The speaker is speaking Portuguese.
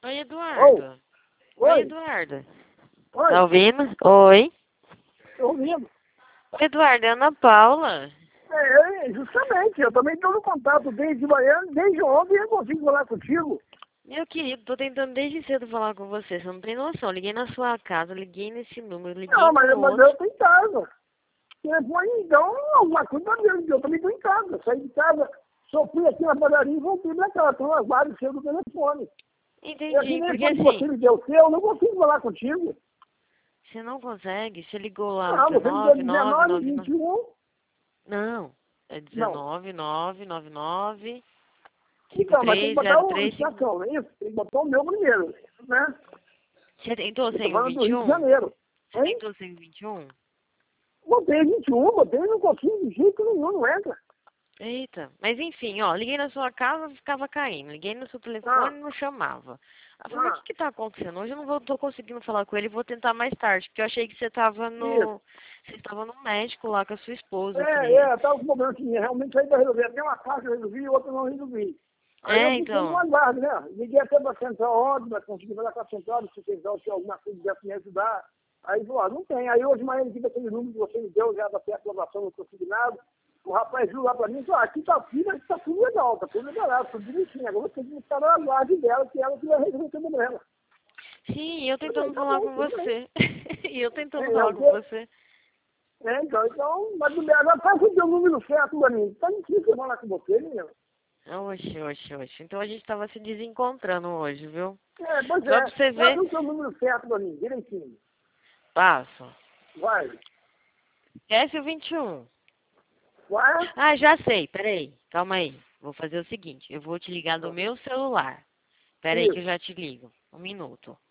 Oi, Oi, Eduardo. Oi, oi, Eduardo. Tá oi, ouvindo? Oi. tô ouvindo. Oi, Eduardo, é Ana Paula. Justamente, eu também estou no contato desde manhã, desde ontem eu consigo falar contigo. Meu querido, tô tentando desde cedo falar com você. Você não tem noção. Liguei na sua casa, liguei nesse número, liguei Não, no mas outro. eu estou em casa. Telefone, então, alguma coisa mesmo, eu também estou em casa. Saí de casa, só fui aqui na padaria e voltei pra cá. Estou nas várias seu do telefone. Esse Entendi, porque telefone que você assim, me deu o seu, eu não consigo falar contigo. você não consegue. Você ligou lá o Não, você me deu 19, 19, 999. 21. Não, é Não. 19, 999, Então, mas tem que 53, botar o 03, 5. estação, não é isso? Tem que botar o meu primeiro, né? Você tentou Eu estou sem o falando do Rio de 21? Janeiro. Você Hein? tentou sem o 21? Botei 21, botei e não consigo de jeito nenhum, não entra. Eita, mas enfim, ó, liguei na sua casa, ficava caindo. Liguei no seu Ah, telefone, não chamava. Eu falei, mas o ah, que que tá acontecendo? Hoje eu não tô conseguindo falar com ele, vou tentar mais tarde, porque eu achei que isso. você estava no médico lá com a sua esposa, eu falei, Tava com um problema que realmente aí para resolver. Até uma parte eu resolvi e outra eu não resolvi. Aí eu fiquei no então, aguardo, né? Liguei até para a central ontem, para conseguir falar com a central, se vocês se alguma coisa desse me ajudar. Aí falou, não tem. Aí hoje mais ele tive aquele número que você me deu, já da aprovação no consignado. O rapaz viu lá para mim e falou, aqui tá tudo legal, tá tudo liberado, tudo bonitinho. Agora você tem que estar no aguardo dela, que ela que vai resolver o problema. sim, eu Falei, tentando tá falar bom, com tudo bem. você. E eu tentando É falar o com quê? você. Então, mas agora passa o teu número certo pra mim. Tá difícil eu falar com você, menino. Oxe, oxe, oxe. Então a gente tava se desencontrando hoje, viu? Pois Só é. pra você Passa ver, o teu número certo pra mim, direitinho. passo. Vai. Esquece o 21. Vai. Ah, já sei, peraí, calma aí. Vou fazer o seguinte, eu vou te ligar do meu celular. Peraí que eu Isso. já te ligo. Um minuto.